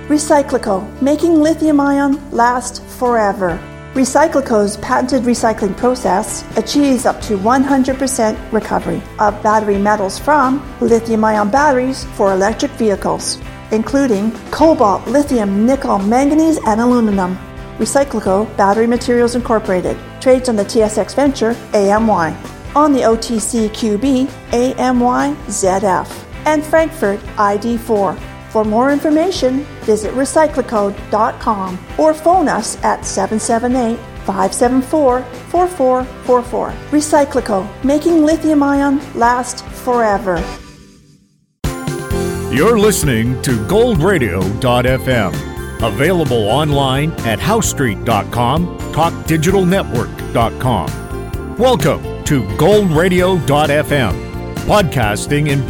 Recyclico, making lithium-ion last forever. Recyclico's patented recycling process achieves up to 100% recovery of battery metals from lithium-ion batteries for electric vehicles, including cobalt, lithium, nickel, manganese, and aluminum. Recyclico Battery Materials Incorporated trades on the TSX Venture AMY, on the OTCQB AMYZF, and Frankfurt ID4. For more information, visit recyclico.com or phone us at 778-574-4444. Recyclico, making lithium-ion last forever. You're listening to goldradio.fm. Available online at housestreet.com, talkdigitalnetwork.com. Welcome to goldradio.fm, podcasting in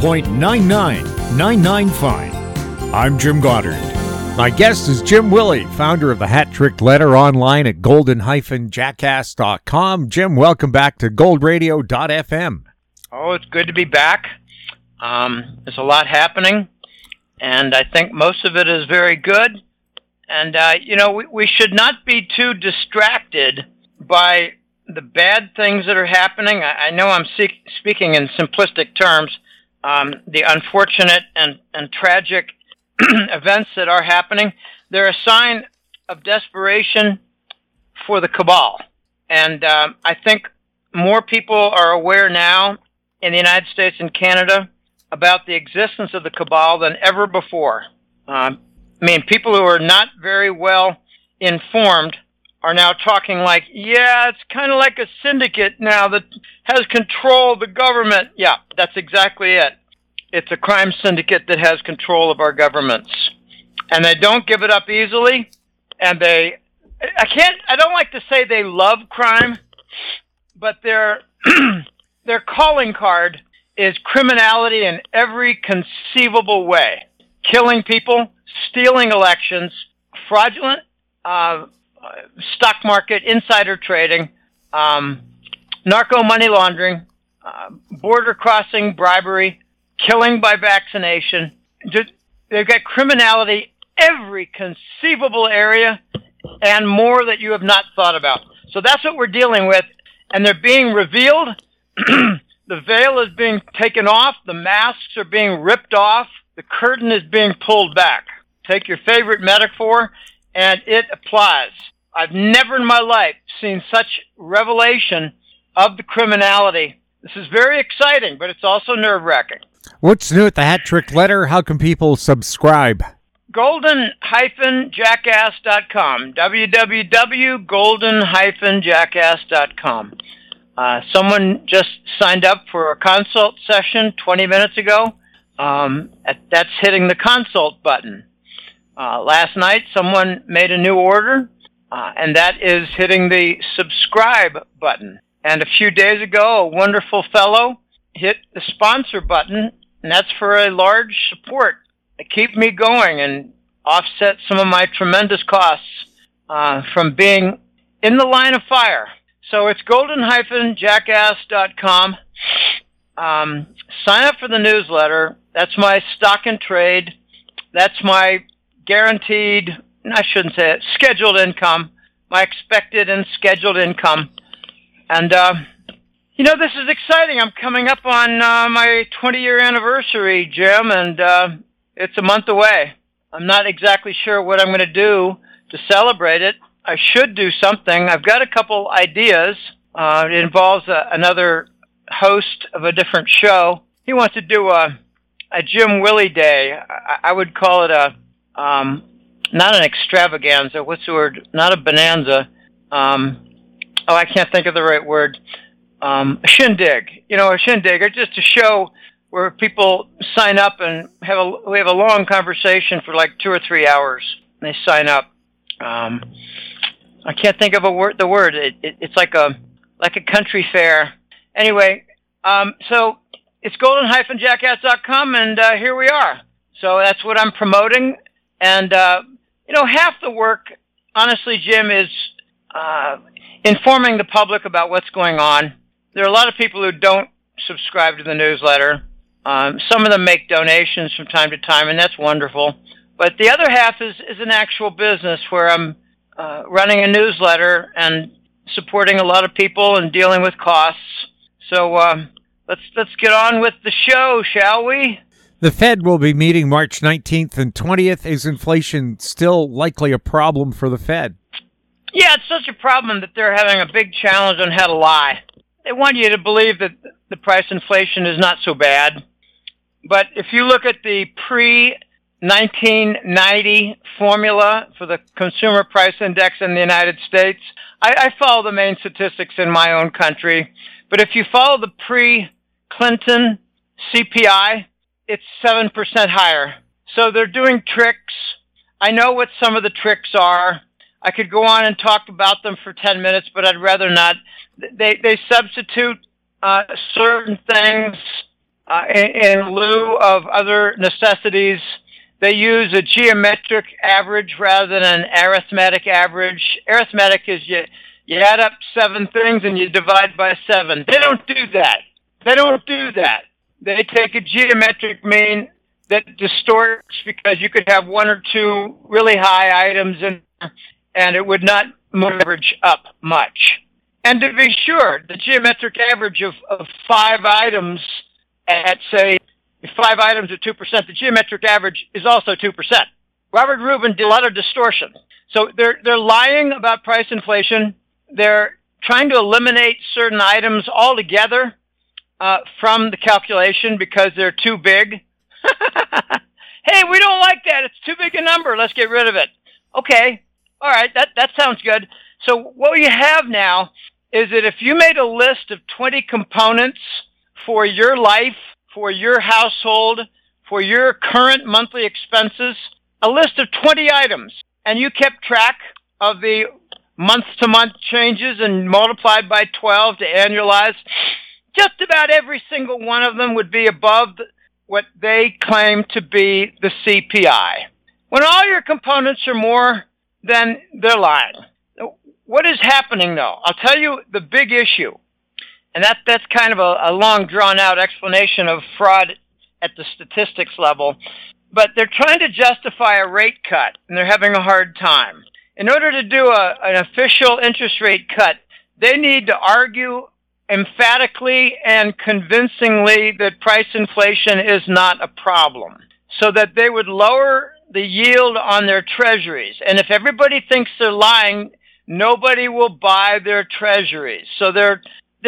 0.99995. I'm Jim Goddard. My guest is Jim Willie, founder of the Hat Trick Letter, online at golden-jackass.com. Jim, welcome back to goldradio.fm. Oh, it's good to be back. There's a lot happening, and I think most of it is very good. And, we should not be too distracted by the bad things that are happening. I know I'm speaking in simplistic terms. The unfortunate and tragic events that are happening, they're a sign of desperation for the cabal. And I think more people are aware now in the United States and Canada about the existence of the cabal than ever before. People who are not very well informed are now talking like, yeah, it's kind of like a syndicate now that has control of the government. Yeah, that's exactly it. It's a crime syndicate that has control of our governments. And they don't give it up easily. And I don't like to say they love crime, but their calling card is criminality in every conceivable way. Killing people, stealing elections, fraudulent stock market, insider trading, narco money laundering, border crossing, bribery, killing by vaccination. They've got criminality every conceivable area and more that you have not thought about. So that's what we're dealing with, and they're being revealed. The veil is being taken off. The masks are being ripped off. The curtain is being pulled back. Take your favorite metaphor, and it applies. I've never in my life seen such revelation of the criminality. This is very exciting, but it's also nerve-wracking. What's new at the Hat Trick Letter? How can people subscribe? golden-jackass.com. www.golden-jackass.com. Someone just signed up for a consult session 20 minutes ago. That's hitting the consult button. Last night, someone made a new order, and that is hitting the subscribe button. And a few days ago, a wonderful fellow hit the sponsor button, and that's for a large support to keep me going and offset some of my tremendous costs from being in the line of fire. So it's golden-jackass.com. Sign up for the newsletter. That's my stock and trade. That's my guaranteed, I shouldn't say it, scheduled income, my expected and scheduled income. And, this is exciting. I'm coming up on my 20-year anniversary, Jim, and it's a month away. I'm not exactly sure what I'm going to do to celebrate it. I should do something. I've got a couple ideas. It involves another host of a different show. He wants to do a Jim Willie Day. I would call it not an extravaganza. What's the word? Not a bonanza. I can't think of the right word. A shindig. A shindig, or just a show where people sign up and we have a long conversation for like 2 or 3 hours. And they sign up. I can't think of the word. It's like a country fair. Anyway, so it's golden-jackass.com, and here we are. So that's what I'm promoting. And, half the work, honestly, Jim, is informing the public about what's going on. There are a lot of people who don't subscribe to the newsletter. Some of them make donations from time to time, and that's wonderful. But the other half is an actual business where I'm running a newsletter and supporting a lot of people and dealing with costs. So let's get on with the show, shall we? The Fed will be meeting March 19th and 20th. Is inflation still likely a problem for the Fed? Yeah, it's such a problem that they're having a big challenge on how to lie. They want you to believe that the price inflation is not so bad. But if you look at the pre-1990 formula for the Consumer Price Index in the United States, I follow the main statistics in my own country. But if you follow the pre-Clinton CPI, it's 7% higher. So they're doing tricks. I know what some of the tricks are. I could go on and talk about them for 10 minutes, but I'd rather not. They substitute certain things in lieu of other necessities. They use a geometric average rather than an arithmetic average. Arithmetic is you add up 7 things and you divide by 7. They don't do that. They take a geometric mean that distorts because you could have 1 or 2 really high items in there and it would not move average up much. And to be sure, the geometric average of 5 items at, say, 5 items at 2%, the geometric average is also 2%. Robert Rubin did a lot of distortion. So they're lying about price inflation. They're trying to eliminate certain items altogether from the calculation because they're too big. Hey, we don't like that. It's too big a number. Let's get rid of it. Okay. All right. That sounds good. So what you have now is that if you made a list of 20 components for your life, for your household, for your current monthly expenses, a list of 20 items, and you kept track of the month-to-month changes and multiplied by 12 to annualize, just about every single one of them would be above what they claim to be the CPI. When all your components are more, then they're lying. What is happening, though? I'll tell you the big issue, and that's kind of a long, drawn-out explanation of fraud at the statistics level, but they're trying to justify a rate cut, and they're having a hard time. In order to do an official interest rate cut, they need to argue emphatically and convincingly that price inflation is not a problem, so that they would lower the yield on their treasuries. And if everybody thinks they're lying, nobody will buy their treasuries. So they're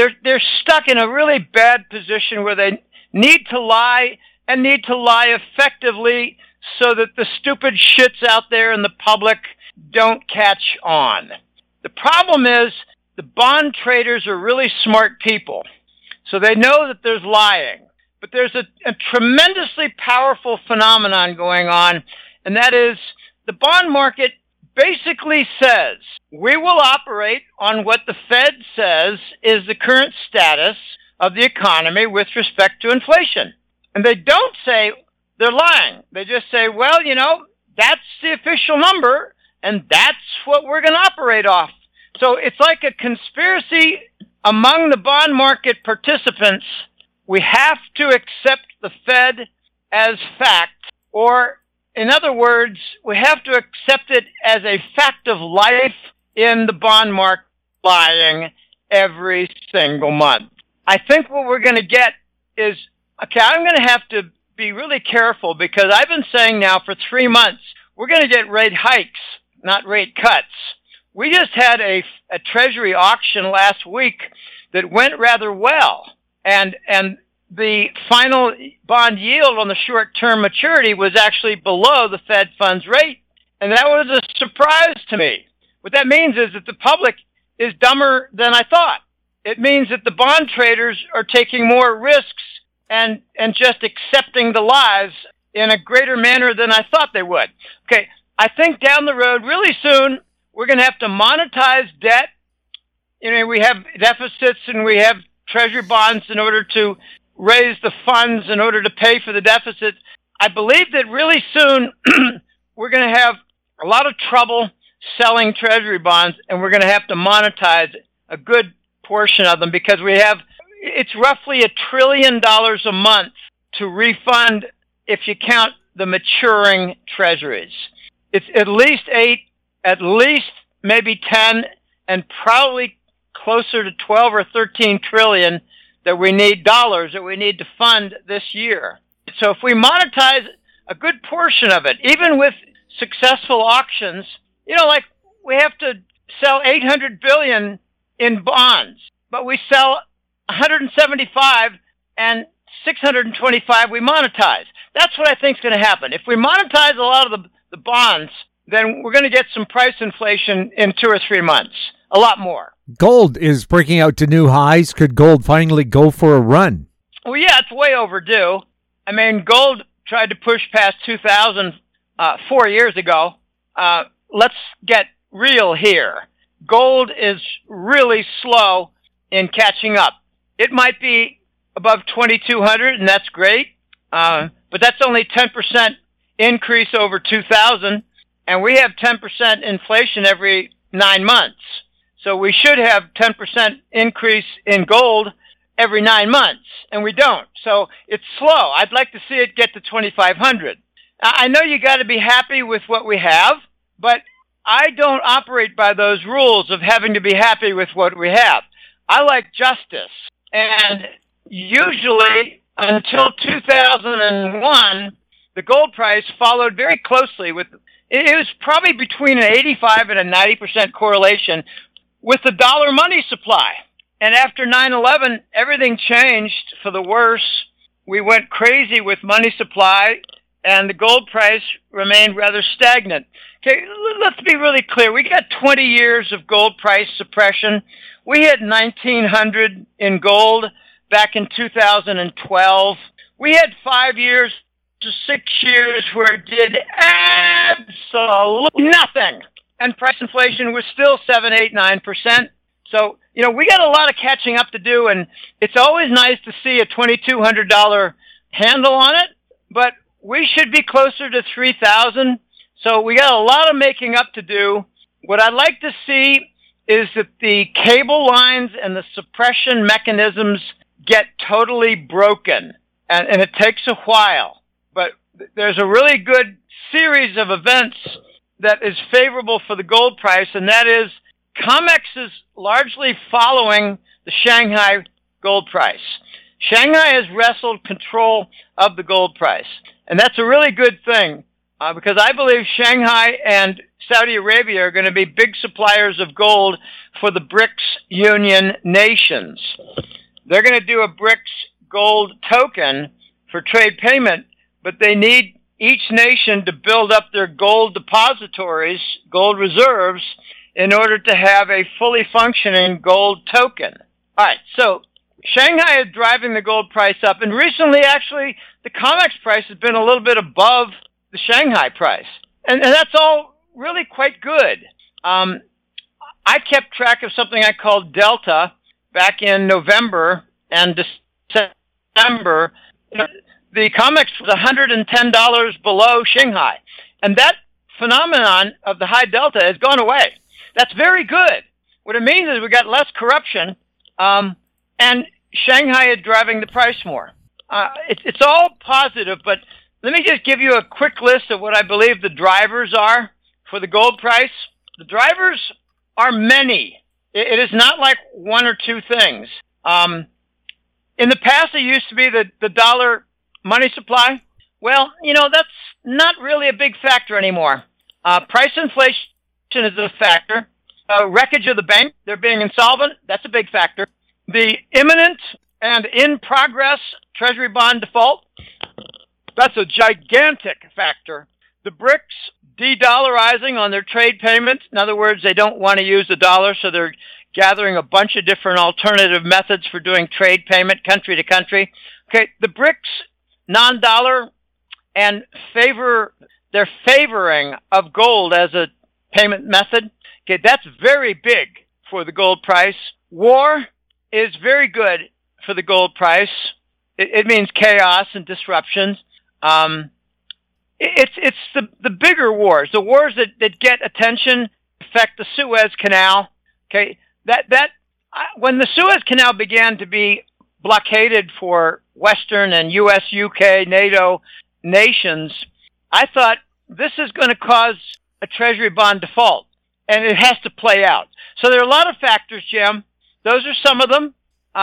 stuck in a really bad position where they need to lie and need to lie effectively so that the stupid shits out there in the public don't catch on. The problem is the bond traders are really smart people, so they know that there's lying. But there's a tremendously powerful phenomenon going on, and that is the bond market basically says we will operate on what the Fed says is the current status of the economy with respect to inflation. And they don't say they're lying. They just say, well, that's the official number, and that's what we're going to operate off. So it's like a conspiracy among the bond market participants. We have to accept the Fed as fact, or in other words, we have to accept it as a fact of life in the bond market lying every single month. I think what we're going to get is, okay, I'm going to have to be really careful because I've been saying now for 3 months, we're going to get rate hikes, not rate cuts. We just had a Treasury auction last week that went rather well, and the final bond yield on the short-term maturity was actually below the Fed funds rate, and that was a surprise to me. What that means is that the public is dumber than I thought. It means that the bond traders are taking more risks and just accepting the lies in a greater manner than I thought they would. Okay, I think down the road, really soon, we're going to have to monetize debt. We have deficits and we have treasury bonds in order to raise the funds in order to pay for the deficit. I believe that really soon we're going to have a lot of trouble selling treasury bonds, and we're going to have to monetize a good portion of them because it's roughly $1 trillion a month to refund, if you count the maturing treasuries. It's at least 8, at least maybe 10, and probably closer to 12 or 13 trillion that we need to fund this year. So if we monetize a good portion of it, even with successful auctions, like we have to sell 800 billion in bonds, but we sell 175 and 625 we monetize. That's what I think is going to happen. If we monetize a lot of the bonds, then we're going to get some price inflation in 2 or 3 months, a lot more. Gold is breaking out to new highs. Could gold finally go for a run? Well, yeah, it's way overdue. I mean, gold tried to push past 2,000 4 years ago. Let's get real here. Gold is really slow in catching up. It might be above 2,200, and that's great, but that's only 10% increase over 2,000, and we have 10% inflation every 9 months. So we should have 10% increase in gold every 9 months, and we don't. So it's slow. I'd like to see it get to 2,500. I know you got to be happy with what we have, but I don't operate by those rules of having to be happy with what we have. I like justice. And usually until 2001, the gold price followed very closely with, it was probably between an 85 and a 90% correlation with the dollar money supply. And after 9/11, everything changed for the worse. We went crazy with money supply, and the gold price remained rather stagnant. Okay, let's be really clear. We got 20 years of gold price suppression. We had 1,900 in gold back in 2012. We had 5 years to 6 years where it did absolutely nothing, and price inflation was still 7, 8, 9%. So, we got a lot of catching up to do, and it's always nice to see a $2,200 handle on it, but we should be closer to 3,000. So we got a lot of making up to do. What I'd like to see is that the cable lines and the suppression mechanisms get totally broken, and it takes a while. But there's a really good series of events that is favorable for the gold price, and that is COMEX is largely following the Shanghai gold price. Shanghai has wrestled control of the gold price, and that's a really good thing because I believe Shanghai and Saudi Arabia are going to be big suppliers of gold for the BRICS Union nations. They're going to do a BRICS gold token for trade payment, but they need each nation to build up their gold depositories, gold reserves, in order to have a fully functioning gold token. All right, so Shanghai is driving the gold price up, and recently, actually, the COMEX price has been a little bit above the Shanghai price, and that's all really quite good. I kept track of something I called Delta back in November and December. The COMEX was $110 below Shanghai, and that phenomenon of the high Delta has gone away. That's very good. What it means is we got less corruption, and Shanghai is driving the price more. It's all positive, but let me just give you a quick list of what I believe the drivers are for the gold price. The drivers are many. It is not like one or two things. In the past, it used to be the dollar money supply. Well, that's not really a big factor anymore. Price inflation is a factor. Wreckage of the bank, they're being insolvent, that's a big factor. The imminent and in progress Treasury bond default, that's a gigantic factor. The BRICS de-dollarizing on their trade payments. In other words, they don't want to use the dollar, so they're gathering a bunch of different alternative methods for doing trade payment country to country. Okay, the BRICS non-dollar and they're favoring of gold as a payment method. Okay, that's very big for the gold price. War is very good for the gold price. It means chaos and disruptions. It's the bigger wars, the wars that get attention, affect the Suez Canal. Okay, when the Suez Canal began to be blockaded for Western and U.S., UK, NATO nations, I thought this is going to cause a Treasury bond default, and it has to play out. So there are a lot of factors, Jim. Those are some of them.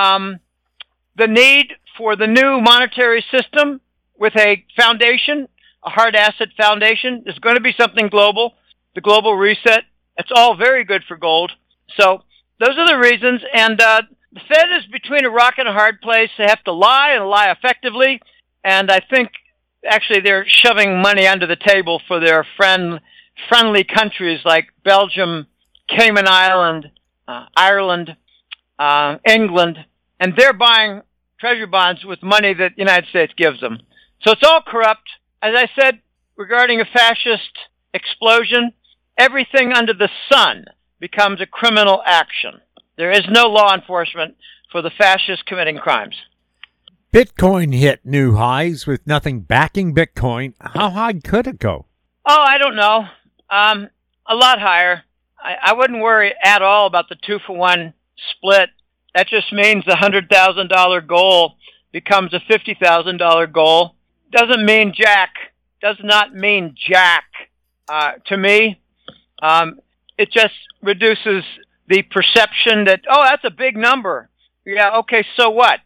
The need for the new monetary system with a foundation, a hard asset foundation, is going to be something global, the global reset. It's all very good for gold. So those are the reasons. And the Fed is between a rock and a hard place. They have to lie and lie effectively. And I think actually they're shoving money under the table for their friendly countries like Belgium, Cayman Island, Ireland, England, and they're buying Treasury bonds with money that the United States gives them. So it's all corrupt. As I said, regarding a fascist explosion, everything under the sun becomes a criminal action. There is no law enforcement for the fascists committing crimes. Bitcoin hit new highs with nothing backing Bitcoin. How high could it go? Oh, I don't know. A lot higher. I wouldn't worry at all about the 2-for-1 split. That just means the $100,000 goal becomes a $50,000 goal. Doesn't mean jack. Does not mean jack to me. It just reduces the perception that, oh, that's a big number. Yeah, okay, so what?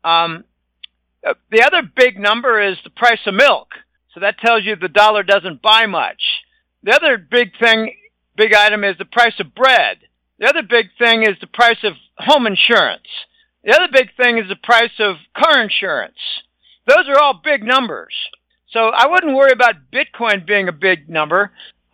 The other big number is the price of milk. So that tells you the dollar doesn't buy much. The other big item is the price of bread. The other big thing is the price of home insurance. The other big thing is the price of car insurance. Those are all big numbers. So I wouldn't worry about Bitcoin being a big number.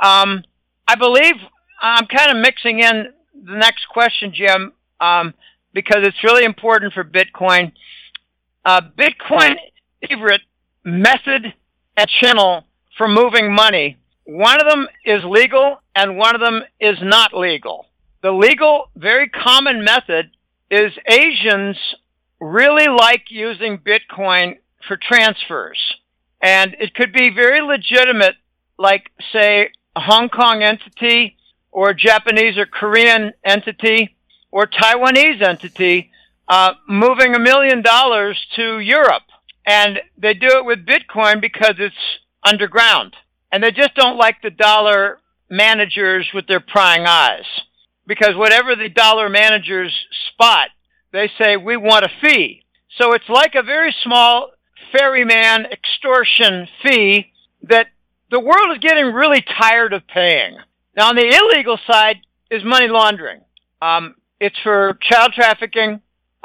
I believe I'm kind of mixing in the next question, Jim, because it's really important for Bitcoin. Bitcoin favorite method and channel for moving money. One of them is legal and one of them is not legal. The legal, very common method is Asians really like using Bitcoin for transfers. And it could be very legitimate, like, say, a Hong Kong entity or a Japanese or Korean entity or Taiwanese entity moving $1 million to Europe. And they do it with Bitcoin because it's underground. And they just don't like the dollar managers with their prying eyes. Because whatever the dollar managers spot, they say, we want a fee. So it's like a very small ferryman extortion fee that the world is getting really tired of paying. Now, on the illegal side is money laundering. It's for child trafficking,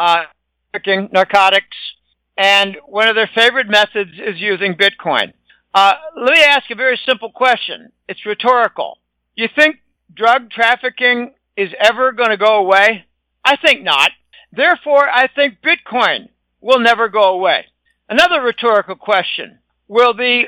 narcotics, and one of their favorite methods is using Bitcoin. Let me ask a very simple question. It's rhetorical. You think drug trafficking is ever going to go away? I think not. Therefore, I think Bitcoin will never go away. Another rhetorical question. Will the,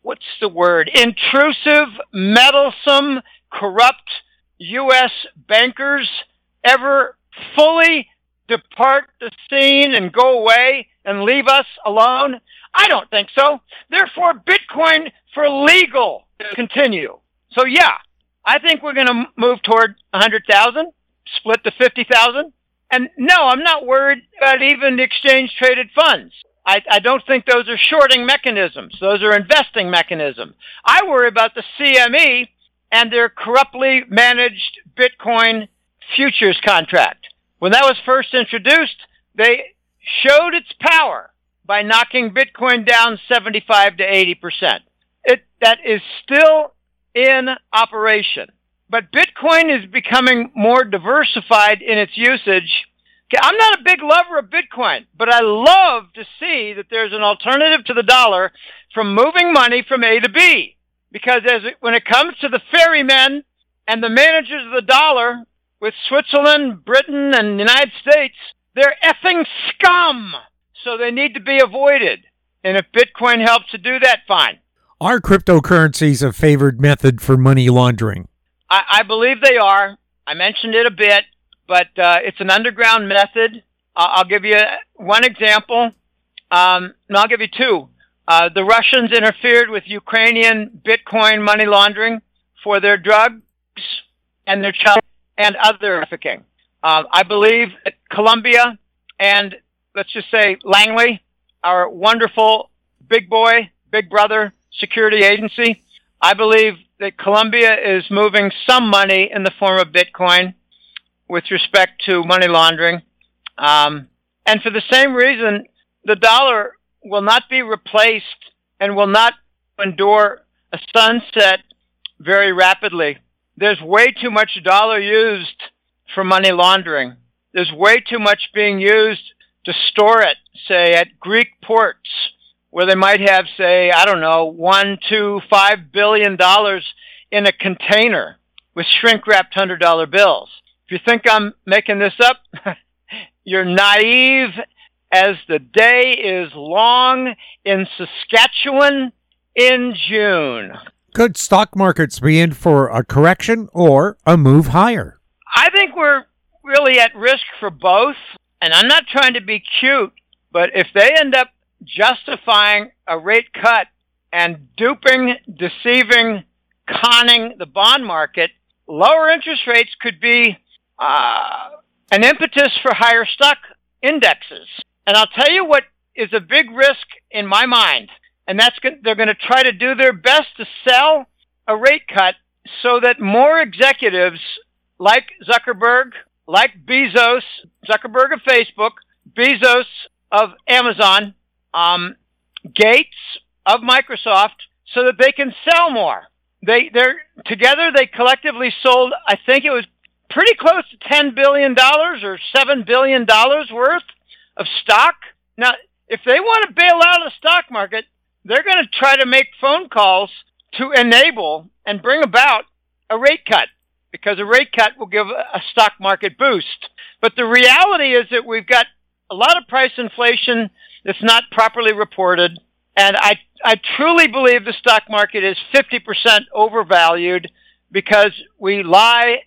intrusive, meddlesome, corrupt U.S. bankers ever fully depart the scene and go away and leave us alone? I don't think so. Therefore, Bitcoin for legal continue. So yeah, I think we're going to move toward 100,000, split to 50,000. And no, I'm not worried about even the exchange traded funds. I don't think those are shorting mechanisms. Those are investing mechanisms. I worry about the CME and their corruptly managed Bitcoin futures contract. When that was first introduced, they showed its power by knocking Bitcoin down 75 to 80%. That is still in operation. But Bitcoin is becoming more diversified in its usage. I'm not a big lover of Bitcoin, but I love to see that there's an alternative to the dollar from moving money from A to B. Because when it comes to the ferrymen and the managers of the dollar with Switzerland, Britain, and the United States, they're effing scum. So they need to be avoided. And if Bitcoin helps to do that, fine. Are cryptocurrencies a favored method for money laundering? I believe they are. I mentioned it a bit, but it's an underground method. I'll give you one example. No, I'll give you two. The Russians interfered with Ukrainian Bitcoin money laundering for their drugs and their child and other trafficking. I believe that Colombia and, let's just say, Langley, our wonderful big boy, big brother, security agency. I believe that Colombia is moving some money in the form of Bitcoin with respect to money laundering. And for the same reason, the dollar will not be replaced and will not endure a sunset very rapidly. There's way too much dollar used for money laundering. There's way too much being used to store it, say, at Greek ports, where they might have, say, I don't know, $1, $2, $5 billion in a container with shrink-wrapped $100 bills. If you think I'm making this up, you're naive as the day is long in Saskatchewan in June. Could stock markets be in for a correction or a move higher? I think we're really at risk for both, and I'm not trying to be cute, but if they end up justifying a rate cut and duping, deceiving, conning the bond market, lower interest rates could be an impetus for higher stock indexes. And I'll tell you what is a big risk in my mind, and that's they're going to try to do their best to sell a rate cut so that more executives like Zuckerberg, like Bezos, Zuckerberg of Facebook, Bezos of Amazon, Gates of Microsoft, so that they can sell more. They're together. They collectively sold, I think it was pretty close to $10 billion or $7 billion worth of stock. Now, if they want to bail out of the stock market, they're going to try to make phone calls to enable and bring about a rate cut, because a rate cut will give a stock market boost. But the reality is that we've got a lot of price inflation that's not properly reported, and I truly believe the stock market is 50% overvalued because we lie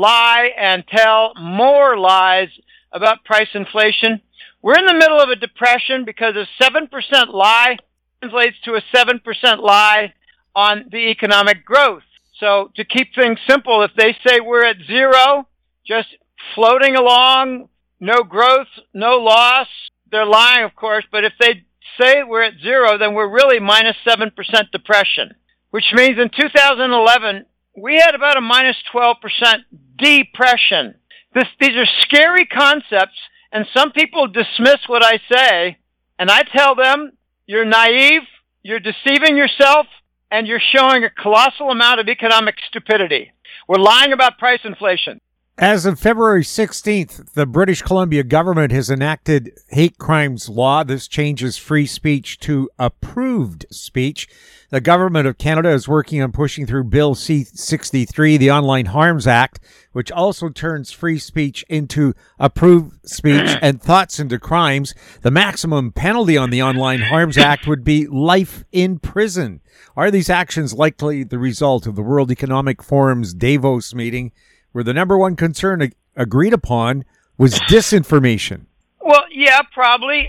and tell more lies about price inflation. We're in the middle of a depression because a 7% lie translates to a 7% lie on the economic growth. So to keep things simple, if they say we're at zero, just floating along, no growth, no loss, they're lying, of course, but if they say we're at zero, then we're really minus 7% depression, which means in 2011, we had about a minus 12% depression. These are scary concepts, and some people dismiss what I say, and I tell them, you're naive, you're deceiving yourself, and you're showing a colossal amount of economic stupidity. We're lying about price inflation. As of February 16th, the British Columbia government has enacted hate crimes law. This changes free speech to approved speech. The government of Canada is working on pushing through Bill C-63, the Online Harms Act, which also turns free speech into approved speech and thoughts into crimes. The maximum penalty on the Online Harms Act would be life in prison. Are these actions likely the result of the World Economic Forum's Davos meeting, where the number one concern agreed upon was disinformation? Well, yeah, probably.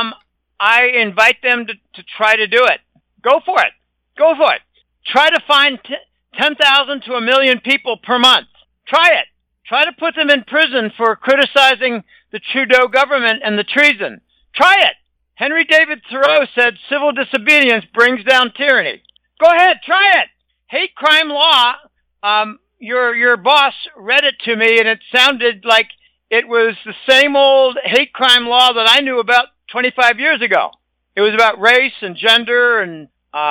I invite them to try to do it. Go for it. Go for it. Try to find 10,000 to 1 million people per month. Try it. Try to put them in prison for criticizing the Trudeau government and the treason. Try it. Henry David Thoreau said civil disobedience brings down tyranny. Go ahead. Try it. Hate crime law, your boss read it to me, and it sounded like it was the same old hate crime law that I knew about 25 years ago. It was about race and gender and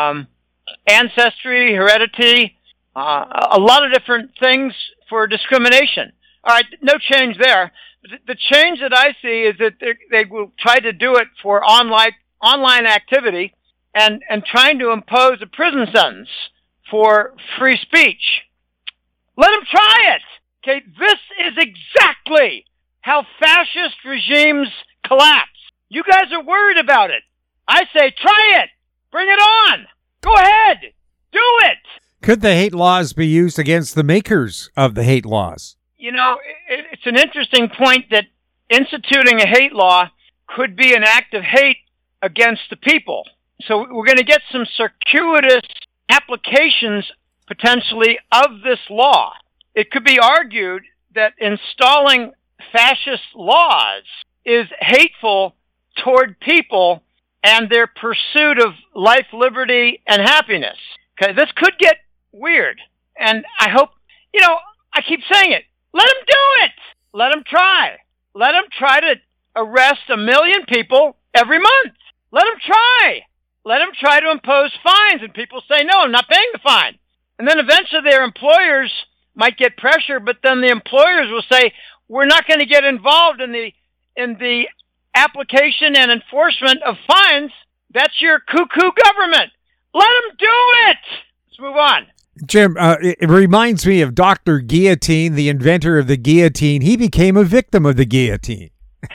ancestry, heredity, a lot of different things for discrimination. All right, no change there. The change that I see is that they will try to do it for online activity and trying to impose a prison sentence for free speech. Let them try it. Okay, this is exactly how fascist regimes collapse. You guys are worried about it. I say try it. Bring it on. Go ahead. Do it. Could the hate laws be used against the makers of the hate laws? You know, it's an interesting point that instituting a hate law could be an act of hate against the people. So we're going to get some circuitous applications potentially of this law. It could be argued that installing fascist laws is hateful toward people and their pursuit of life, liberty, and happiness. Okay, this could get weird. And I hope, I keep saying it. Let them do it. Let them try. Let them try to arrest 1 million people every month. Let them try. Let them try to impose fines, and people say, no, I'm not paying the fine. And then eventually their employers might get pressure, but then the employers will say, we're not going to get involved in the application and enforcement of fines. That's your cuckoo government. Let them do it. Let's move on. Jim, it reminds me of Dr. Guillotine, the inventor of the guillotine. He became a victim of the guillotine.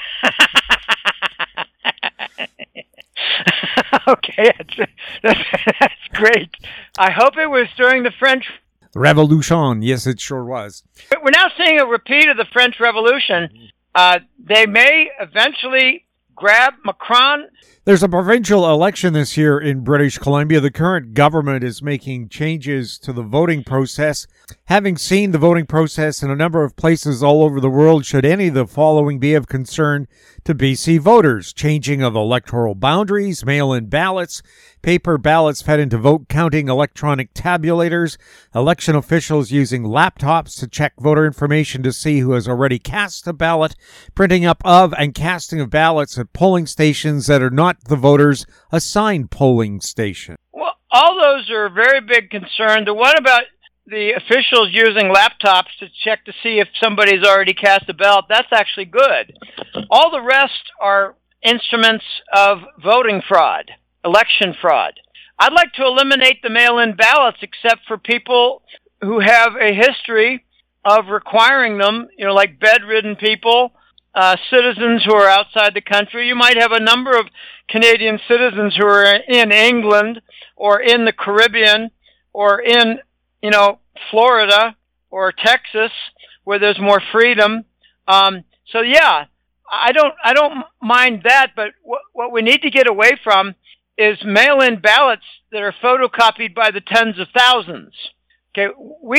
Okay, that's great. I hope it was during the French Revolution. Yes, it sure was. We're now seeing a repeat of the French Revolution. They may eventually grab Macron. There's a provincial election this year in British Columbia. The current government is making changes to the voting process. Having seen the voting process in a number of places all over the world, should any of the following be of concern to BC voters? Changing of electoral boundaries, mail-in ballots, paper ballots fed into vote counting electronic tabulators, election officials using laptops to check voter information to see who has already cast a ballot, printing up of and casting of ballots at polling stations that are not the voters' assigned polling station. Well, all those are a very big concern. The one about the officials using laptops to check to see if somebody's already cast a ballot, that's actually good. All the rest are instruments of voting fraud, election fraud. I'd like to eliminate the mail-in ballots except for people who have a history of requiring them, like bedridden people, citizens who are outside the country. You might have a number of Canadian citizens who are in England or in the Caribbean or in, Florida or Texas where there's more freedom. So yeah, I don't mind that, but what we need to get away from is mail-in ballots that are photocopied by the tens of thousands. Okay,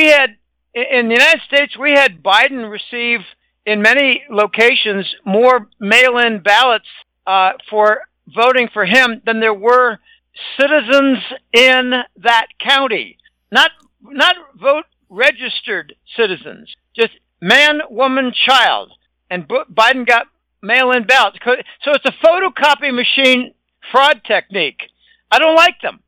in the United States, we had Biden receive in many locations more mail-in ballots for voting for him than there were citizens in that county. Not vote registered citizens, just man, woman, child. And Biden got mail-in ballots. So it's a photocopy machine fraud technique. I don't like them.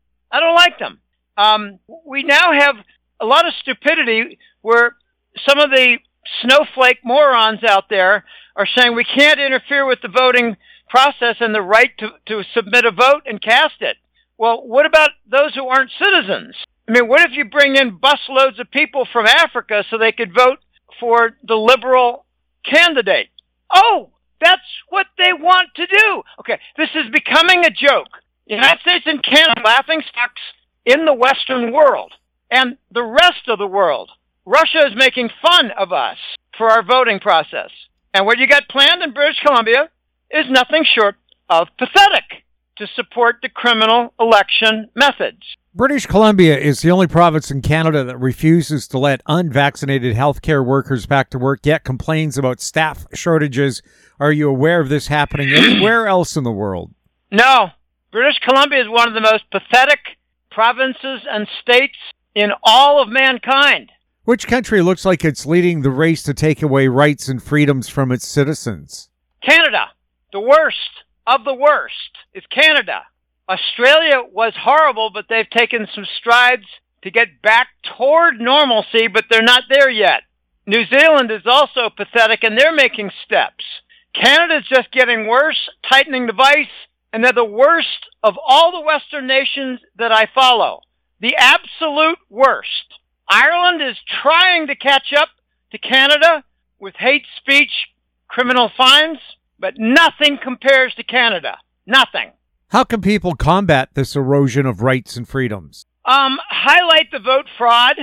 We now have a lot of stupidity where some of the snowflake morons out there are saying we can't interfere with the voting process and the right to submit a vote and cast it. Well, what about those who aren't citizens? I mean, what if you bring in busloads of people from Africa so they could vote for the liberal candidate? Oh, that's what they want to do. Okay, this is becoming a joke. The United States and Canada are laughing stocks in the Western world and the rest of the world. Russia is making fun of us for our voting process. And what you got planned in British Columbia is nothing short of pathetic to support the criminal election methods. British Columbia is the only province in Canada that refuses to let unvaccinated healthcare workers back to work, yet complains about staff shortages. Are you aware of this happening anywhere else in the world? No. British Columbia is one of the most pathetic provinces and states in all of mankind. Which country looks like it's leading the race to take away rights and freedoms from its citizens? Canada. The worst of the worst is Canada. Australia was horrible, but they've taken some strides to get back toward normalcy, but they're not there yet. New Zealand is also pathetic, and they're making steps. Canada's just getting worse, tightening the vice, and they're the worst of all the Western nations that I follow. The absolute worst. Ireland is trying to catch up to Canada with hate speech, criminal fines, but nothing compares to Canada. Nothing. How can people combat this erosion of rights and freedoms? Highlight the vote fraud.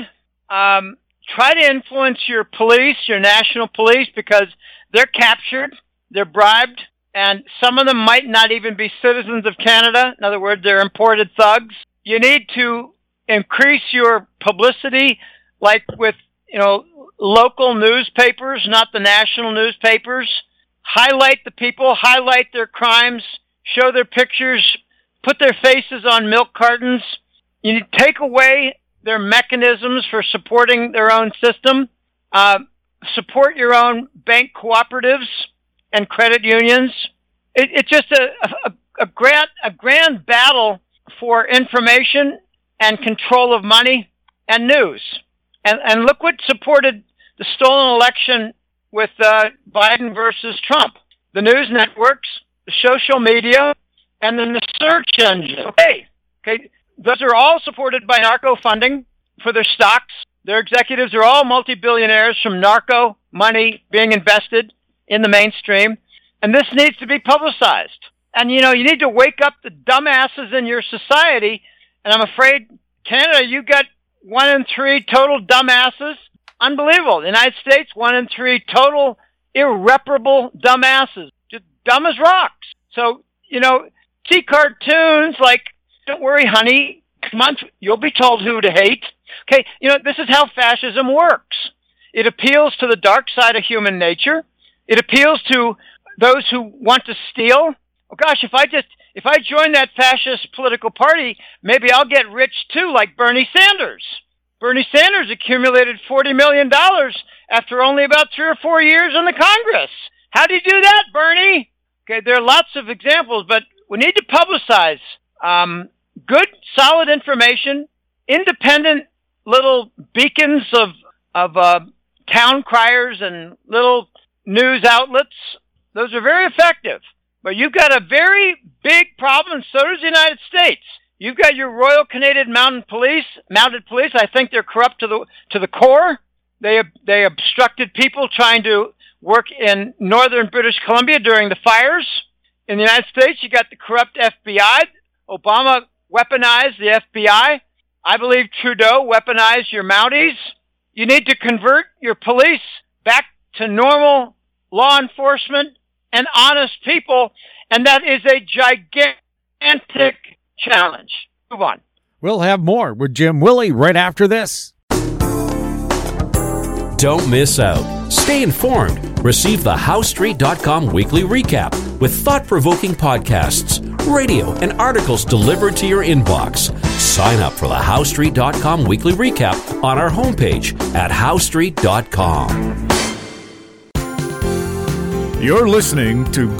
Try to influence your police, your national police, because they're captured, they're bribed, and some of them might not even be citizens of Canada. In other words, they're imported thugs. You need to increase your publicity, like with, local newspapers, not the national newspapers. Highlight the people, highlight their crimes, show their pictures put their faces on milk cartons. You need to take away their mechanisms for supporting their own system. Support your own bank cooperatives and credit unions. It's just a grand battle for information and control of money and news. And look what supported the stolen election with Biden versus Trump. The news networks, the social media, and then the search engine. Okay. Those are all supported by narco funding for their stocks. Their executives are all multi-billionaires from narco money being invested in the mainstream. And this needs to be publicized. And, you need to wake up the dumbasses in your society. And I'm afraid, Canada, you got 1 in 3 total dumbasses. Unbelievable. The United States, 1 in 3 total irreparable dumbasses. Just dumb as rocks. So, see cartoons like, don't worry, honey, come on, you'll be told who to hate. Okay, this is how fascism works. It appeals to the dark side of human nature. It appeals to those who want to steal. Oh gosh, if I join that fascist political party, maybe I'll get rich too, like Bernie Sanders. Bernie Sanders accumulated $40 million after only about 3 or 4 years in the Congress. How do you do that, Bernie? Okay, there are lots of examples, but we need to publicize good, solid information, independent little beacons of town criers and little news outlets. Those are very effective. But you've got a very big problem, and so does the United States. You've got your Royal Canadian Mounted Police. I think they're corrupt to the core. They obstructed people trying to work in northern British Columbia during the fires. In the United States, you got the corrupt FBI. Obama weaponized the FBI. I believe Trudeau weaponized your Mounties. You need to convert your police back to normal law enforcement and honest people, and that is a gigantic challenge. Move on. We'll have more with Jim Willie right after this. Don't miss out. Stay informed. Receive the HowStreet.com weekly recap with thought-provoking podcasts, radio, and articles delivered to your inbox. Sign up for the HowStreet.com weekly recap on our homepage at HowStreet.com. You're listening to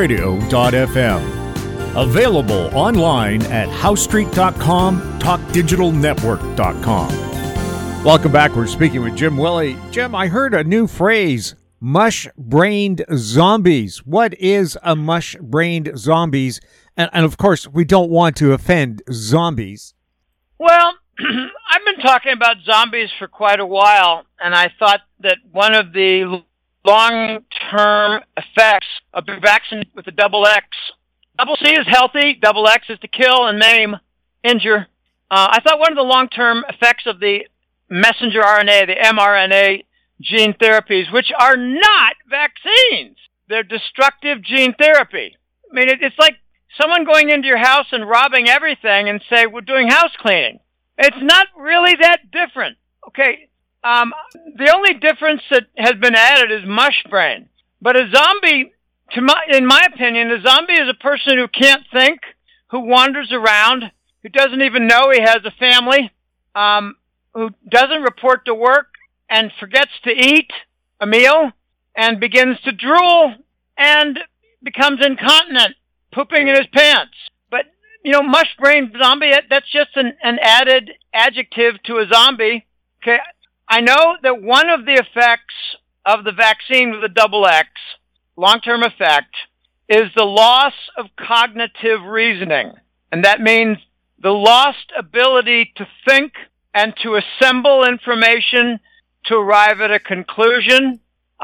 goldradio.fm. Available online at HowStreet.com, TalkDigitalNetwork.com. Welcome back. We're speaking with Jim Willie. Jim, I heard a new phrase, mush-brained zombies. What is a mush-brained zombies? And of course, we don't want to offend zombies. Well, I've been talking about zombies for quite a while, and I thought that one of the long-term effects of being vaccinated with the double X. Double C is healthy, double X is to kill and maim, injure. I thought one of the long-term effects of the messenger RNA, the mRNA gene therapies, which are not vaccines. They're destructive gene therapy. I mean, it's like someone going into your house and robbing everything and say, we're doing house cleaning. It's not really that different. Okay, the only difference that has been added is mush brain. But a zombie, in my opinion, a zombie is a person who can't think, who wanders around, who doesn't even know he has a family, who doesn't report to work and forgets to eat a meal and begins to drool and becomes incontinent, pooping in his pants. But, mush brain zombie, that's just an added adjective to a zombie. Okay. I know that one of the effects of the vaccine with the double X, long-term effect, is the loss of cognitive reasoning. And that means the lost ability to think and to assemble information to arrive at a conclusion.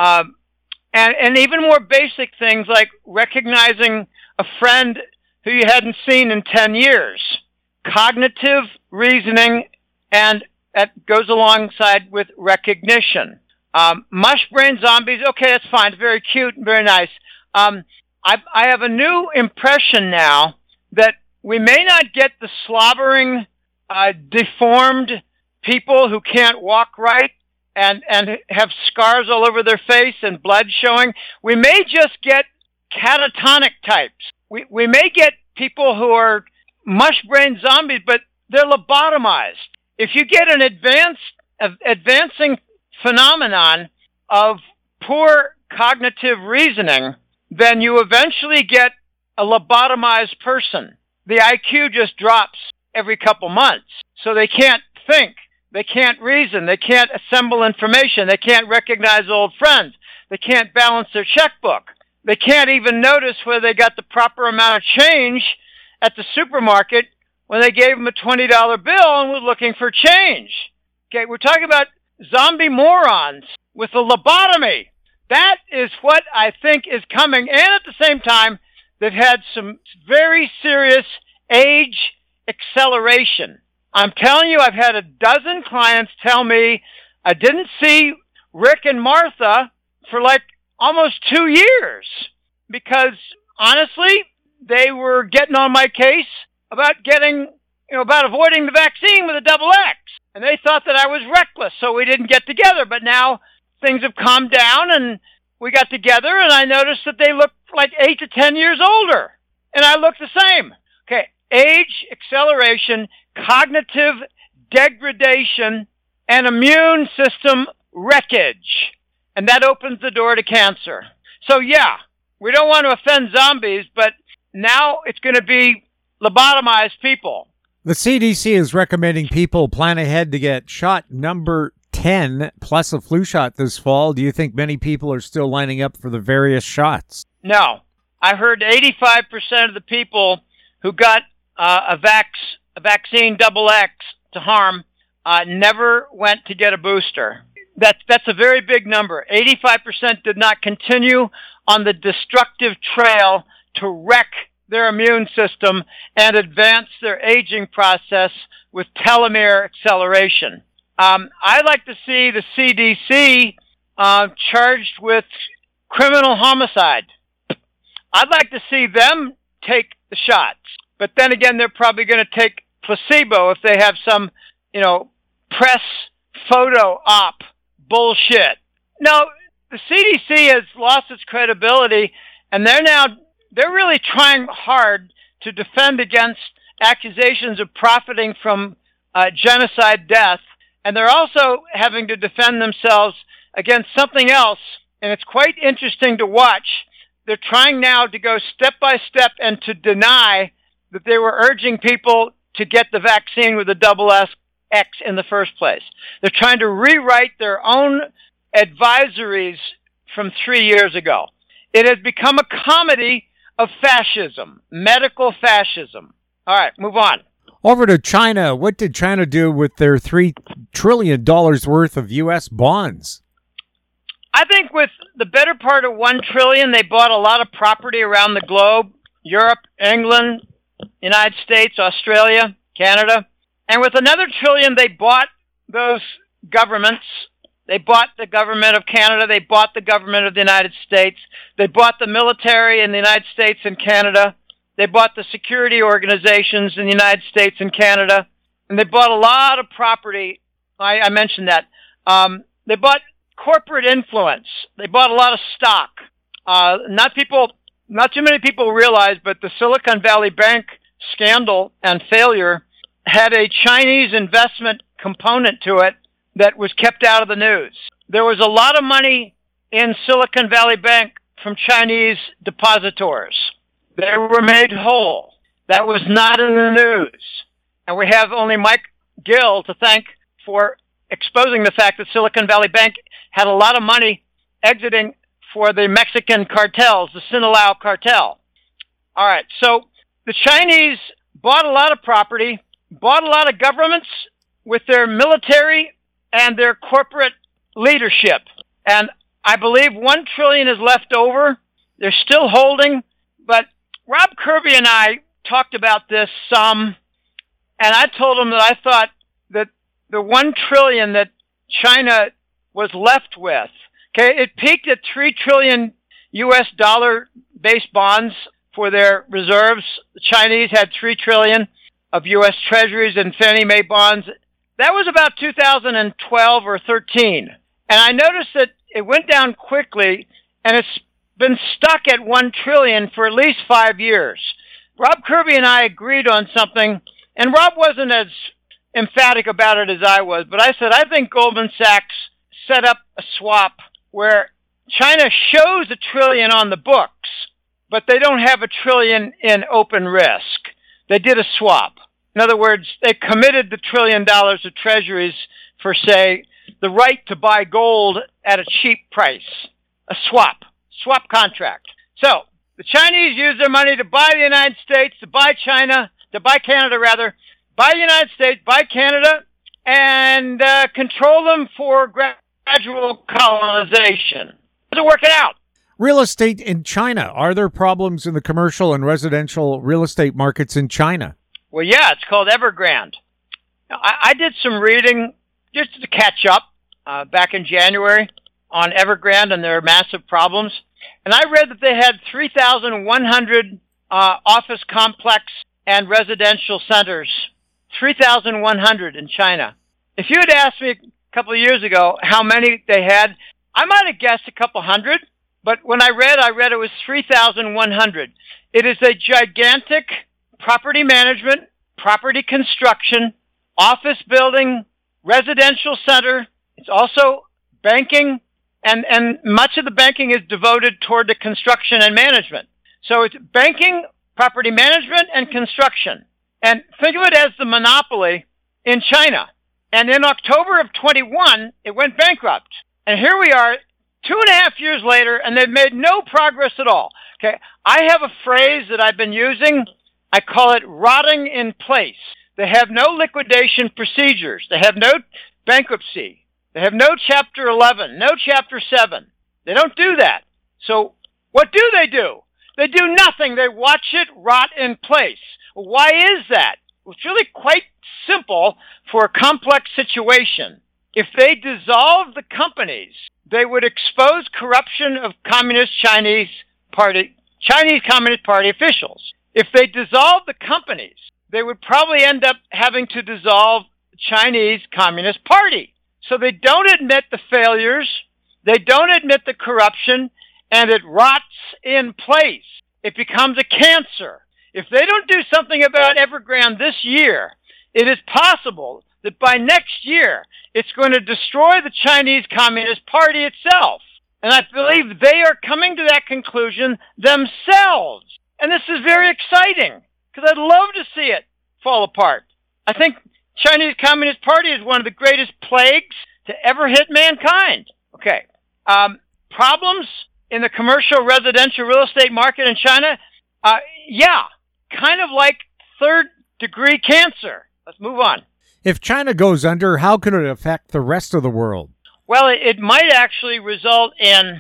And even more basic things like recognizing a friend who you hadn't seen in 10 years. Cognitive reasoning, and that goes alongside with recognition. Mush brain zombies, okay, that's fine. It's very cute and very nice. I have a new impression now that we may not get the slobbering, deformed people who can't walk right and have scars all over their face and blood showing. We may just get catatonic types. We may get people who are mush-brain zombies, but they're lobotomized. If you get an advancing phenomenon of poor cognitive reasoning, then you eventually get a lobotomized person. The IQ just drops every couple months. So they can't think. They can't reason. They can't assemble information. They can't recognize old friends. They can't balance their checkbook. They can't even notice whether they got the proper amount of change at the supermarket when they gave them a $20 bill and was looking for change. Okay, we're talking about zombie morons with a lobotomy. That is what I think is coming. And at the same time, they've had some very serious age acceleration. I'm telling you, I've had a dozen clients tell me I didn't see Rick and Martha for like almost 2 years because honestly, they were getting on my case about about avoiding the vaccine with a double X. And they thought that I was reckless, so we didn't get together. But now things have calmed down and we got together and I noticed that they look like 8 to 10 years older. And I look the same. Okay, age acceleration, cognitive degradation, and immune system wreckage. And that opens the door to cancer. So yeah, we don't want to offend zombies, but now it's going to be lobotomized people. The CDC is recommending people plan ahead to get shot number 10 plus a flu shot this fall. Do you think many people are still lining up for the various shots? No. I heard 85% of the people who got a vaccine double X to harm never went to get a booster. That's a very big number. 85% did not continue on the destructive trail to wreck their immune system and advance their aging process with telomere acceleration. I'd like to see the CDC charged with criminal homicide. I'd like to see them take the shots. But then again, they're probably going to take placebo if they have some, press photo op bullshit. No, the CDC has lost its credibility, and they're really trying hard to defend against accusations of profiting from genocide death, and they're also having to defend themselves against something else, and it's quite interesting to watch. They're trying now to go step by step and to deny that they were urging people to get the vaccine with a double X in the first place. They're trying to rewrite their own advisories from 3 years ago. It has become a comedy of fascism, medical fascism. All right, move on. Over to China. What did China do with their $3 trillion worth of U.S. bonds? I think with the better part of $1 trillion, they bought a lot of property around the globe, Europe, England, United States, Australia, Canada. And with another $1 trillion, they bought those governments. They bought the government of Canada. They bought the government of the United States. They bought the military in the United States and Canada. They bought the security organizations in the United States and Canada. And they bought a lot of property. I mentioned that. They bought corporate influence. They bought a lot of stock. Not too many people realize, but the Silicon Valley Bank scandal and failure had a Chinese investment component to it that was kept out of the news. There was a lot of money in Silicon Valley Bank from Chinese depositors. They were made whole. That was not in the news. And we have only Mike Gill to thank for exposing the fact that Silicon Valley Bank had a lot of money exiting for the Mexican cartels, the Sinaloa cartel. All right, so the Chinese bought a lot of property, bought a lot of governments with their military and their corporate leadership. And I believe $1 trillion is left over. They're still holding. But Rob Kirby and I talked about this some, and I told him that I thought that the $1 trillion that China was left with, okay, it peaked at $3 trillion U.S. dollar-based bonds for their reserves. The Chinese had $3 trillion of U.S. treasuries and Fannie Mae bonds. That was about 2012 or 13. And I noticed that it went down quickly, and it's been stuck at $1 trillion for at least 5 years. Rob Kirby and I agreed on something, and Rob wasn't as emphatic about it as I was, but I said, I think Goldman Sachs set up a swap where China shows $1 trillion on the books, but they don't have $1 trillion in open risk. They did a swap. In other words, they committed the $1 trillion of treasuries for, say, the right to buy gold at a cheap price. A swap contract. So the Chinese use their money to buy the United States, to buy Canada, buy the United States, buy Canada, and control them for gradual colonization. How's it working out? Real estate in China. Are there problems in the commercial and residential real estate markets in China? Well, yeah, it's called Evergrande. Now, I did some reading just to catch up back in January on Evergrande and their massive problems. And I read that they had 3,100 office complex and residential centers. 3,100 in China. If you had asked me a couple of years ago how many they had, I might have guessed a couple hundred. But when I read it was 3,100. It is a gigantic property management, property construction, office building, residential center. It's also banking, and much of the banking is devoted toward the construction and management. So it's banking, property management, and construction. And think of it as the monopoly in China. And in October of 21, it went bankrupt. And here we are 2.5 years later, and they've made no progress at all. Okay, I have a phrase that I've been using. I call it rotting in place. They have no liquidation procedures. They have no bankruptcy. They have no Chapter 11, no Chapter 7. They don't do that. So what do? They do nothing. They watch it rot in place. Why is that? Well, it's really quite simple for a complex situation. If they dissolve the companies, they would expose corruption of Chinese Communist Party officials. If they dissolve the companies, they would probably end up having to dissolve Chinese Communist Party. So they don't admit the failures, they don't admit the corruption, and it rots in place. It becomes a cancer. If they don't do something about Evergrande this year, it is possible that by next year, it's going to destroy the Chinese Communist Party itself. And I believe they are coming to that conclusion themselves. And this is very exciting, because I'd love to see it fall apart. I think Chinese Communist Party is one of the greatest plagues to ever hit mankind. Okay. Problems in the commercial residential real estate market in China? Yeah, kind of like third-degree cancer. Let's move on. If China goes under, how could it affect the rest of the world? Well, it might actually result in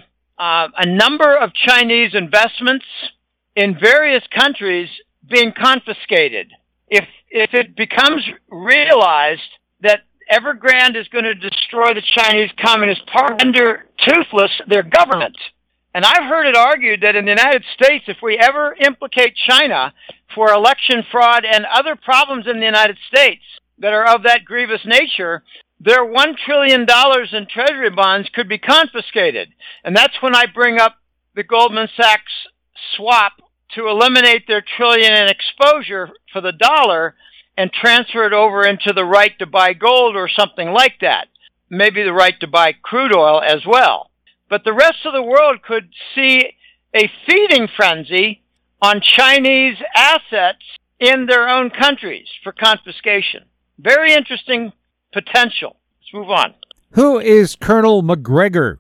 a number of Chinese investments in various countries being confiscated. If it becomes realized that Evergrande is going to destroy the Chinese Communist Party under toothless their government. And I've heard it argued that in the United States, if we ever implicate China for election fraud and other problems in the United States that are of that grievous nature, their $1 trillion in treasury bonds could be confiscated. And that's when I bring up the Goldman Sachs swap to eliminate their $1 trillion in exposure for the dollar and transfer it over into the right to buy gold or something like that. Maybe the right to buy crude oil as well. But the rest of the world could see a feeding frenzy on Chinese assets in their own countries for confiscation. Very interesting potential. Let's move on. Who is Colonel McGregor?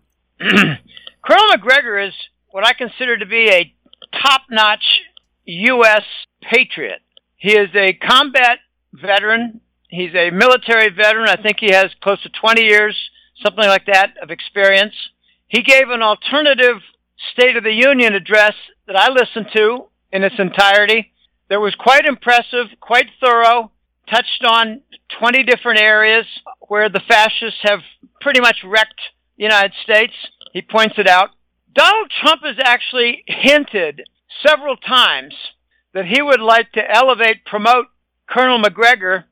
Colonel McGregor is what I consider to be a top-notch U.S. patriot. He is a combat veteran. He's a military veteran. I think he has close to 20 years, something like that, of experience. He gave an alternative State of the Union address that I listened to in its entirety. That was quite impressive, quite thorough, touched on 20 different areas where the fascists have pretty much wrecked the United States. He points it out. Donald Trump has actually hinted several times that he would like to promote Colonel McGregor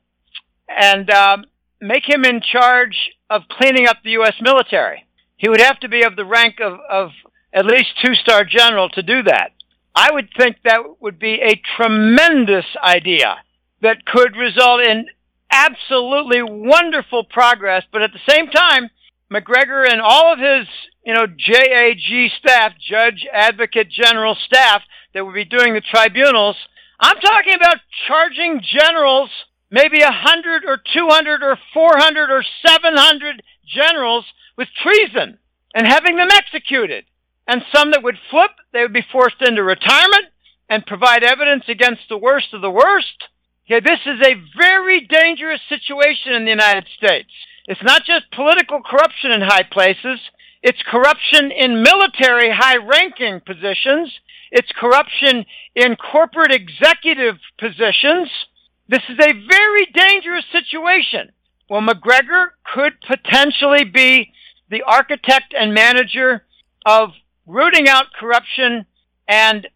and make him in charge of cleaning up the U.S. military. He would have to be of the rank of at least 2-star general to do that. I would think that would be a tremendous idea that could result in absolutely wonderful progress. But at the same time, McGregor and all of his, JAG staff, Judge Advocate General staff that would be doing the tribunals, I'm talking about charging generals, maybe 100 or 200 or 400 or 700 generals with treason and having them executed. And some that would flip, they would be forced into retirement and provide evidence against the worst of the worst. Okay, this is a very dangerous situation in the United States. It's not just political corruption in high places. It's corruption in military high-ranking positions. It's corruption in corporate executive positions. This is a very dangerous situation. Well, McGregor could potentially be the architect and manager of rooting out corruption and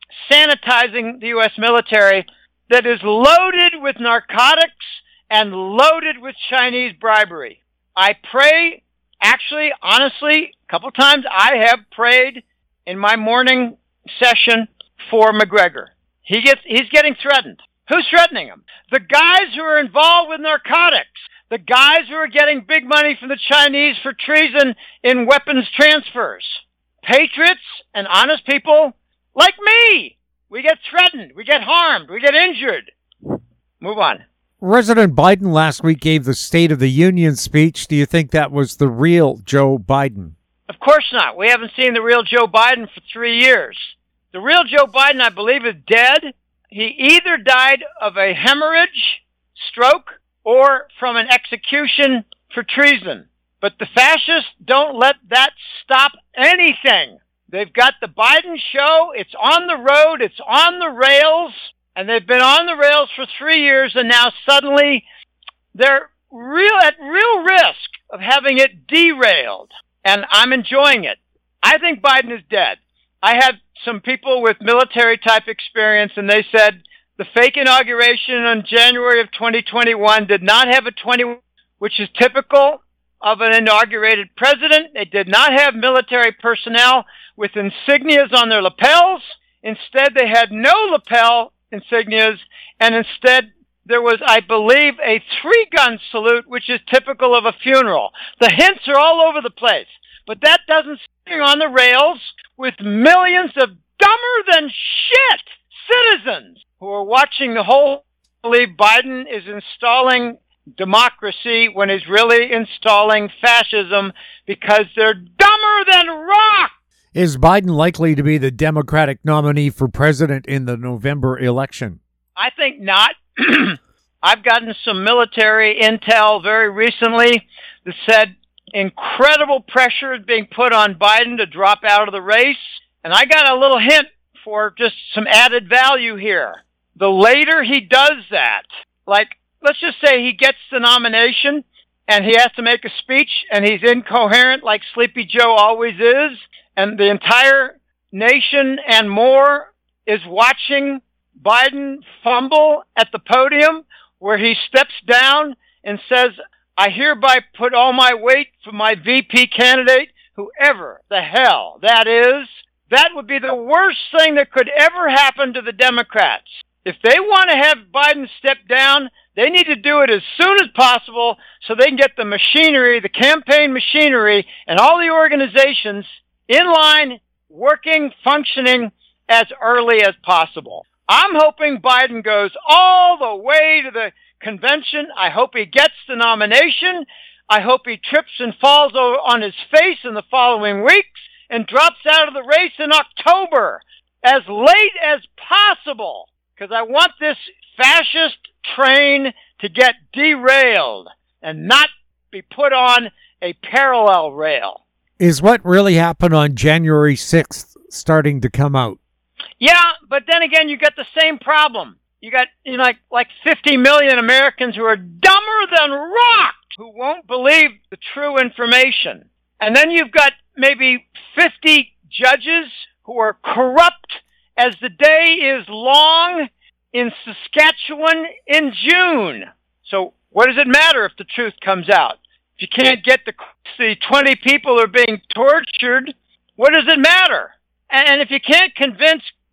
sanitizing the U.S. military that is loaded with narcotics and loaded with Chinese bribery. I pray, actually, honestly, a couple times I have prayed in my morning session for McGregor. He's getting threatened. Who's threatening him? The guys who are involved with narcotics. The guys who are getting big money from the Chinese for treason in weapons transfers. Patriots and honest people like me. We get threatened. We get harmed. We get injured. Move on. President Biden last week gave the State of the Union speech. Do you think that was the real Joe Biden? Of course not. We haven't seen the real Joe Biden for 3 years. The real Joe Biden, I believe, is dead. He either died of a hemorrhage, stroke, or from an execution for treason. But the fascists don't let that stop anything. They've got the Biden show. It's on the road. It's on the rails. And they've been on the rails for 3 years, and now suddenly they're at real risk of having it derailed. And I'm enjoying it. I think Biden is dead. I had some people with military-type experience, and they said the fake inauguration in January of 2021 did not have a 20, which is typical of an inaugurated president. They did not have military personnel with insignias on their lapels. Instead, they had no lapel insignias, and instead there was, I believe, a 3-gun salute, which is typical of a funeral. The hints are all over the place, but that doesn't stay on the rails with millions of dumber-than-shit citizens who are watching the whole believe Biden is installing democracy when he's really installing fascism because they're dumber than rock. Is Biden likely to be the Democratic nominee for president in the November election? I think not. I've gotten some military intel very recently that said incredible pressure is being put on Biden to drop out of the race. And I got a little hint for just some added value here. The later he does that, like, let's just say he gets the nomination and he has to make a speech and he's incoherent like Sleepy Joe always is, and the entire nation and more is watching Biden fumble at the podium where he steps down and says, I hereby put all my weight for my VP candidate, whoever the hell that is. That would be the worst thing that could ever happen to the Democrats. If they want to have Biden step down, they need to do it as soon as possible so they can get the machinery, the campaign machinery, and all the organizations in line, working, functioning as early as possible. I'm hoping Biden goes all the way to the convention. I hope he gets the nomination. I hope he trips and falls on his face in the following weeks and drops out of the race in October as late as possible, because I want this fascist train to get derailed and not be put on a parallel rail. Is what really happened on January 6th starting to come out? Yeah, but then again, you got the same problem. You got like 50 million Americans who are dumber than rock, who won't believe the true information. And then you've got maybe 50 judges who are corrupt as the day is long in Saskatchewan in June. So what does it matter if the truth comes out? If you can't get the 20 people who are being tortured, what does it matter? And if you can't convince